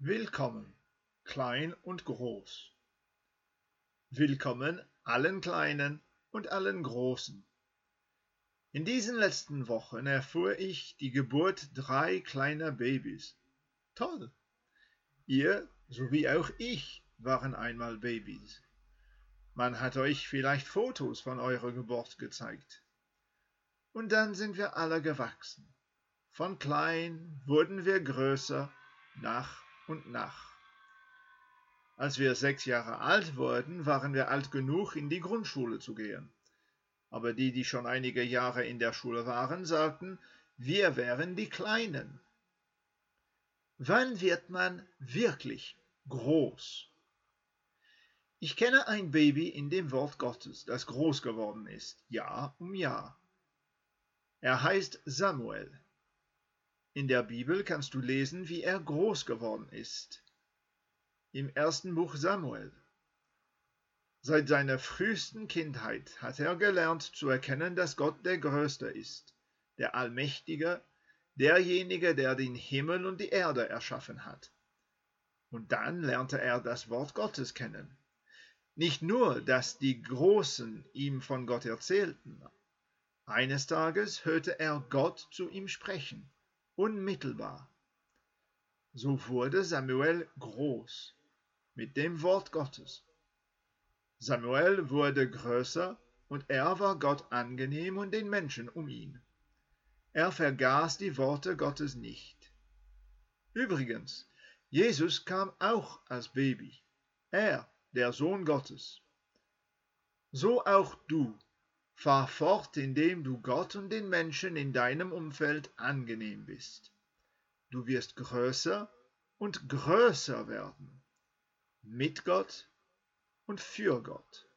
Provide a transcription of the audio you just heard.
Willkommen, klein und groß. Willkommen allen Kleinen und allen Großen. In diesen letzten Wochen erfuhr ich die Geburt 3 kleiner Babys. Toll! Ihr, sowie auch ich, waren einmal Babys. Man hat euch vielleicht Fotos von eurer Geburt gezeigt. Und dann sind wir alle gewachsen. Von klein wurden wir größer, nach und nach. Als wir 6 Jahre alt wurden, waren wir alt genug, in die Grundschule zu gehen. Aber die schon einige Jahre in der Schule waren, sagten, wir wären die Kleinen. Wann wird man wirklich groß? Ich kenne ein Baby in dem Wort Gottes, das groß geworden ist, Jahr um Jahr. Er heißt Samuel. In der Bibel kannst du lesen, wie er groß geworden ist. Im ersten Buch Samuel. Seit seiner frühesten Kindheit hat er gelernt zu erkennen, dass Gott der Größte ist, der Allmächtige, derjenige, der den Himmel und die Erde erschaffen hat. Und dann lernte er das Wort Gottes kennen. Nicht nur, dass die Großen ihm von Gott erzählten. Eines Tages hörte er Gott zu ihm sprechen, unmittelbar. So wurde Samuel groß, mit dem Wort Gottes. Samuel wurde größer und er war Gott angenehm und den Menschen um ihn. Er vergaß die Worte Gottes nicht. Übrigens, Jesus kam auch als Baby, er, der Sohn Gottes. So auch du, fahr fort, indem du Gott und den Menschen in deinem Umfeld angenehm bist. Du wirst größer und größer werden, mit Gott und für Gott.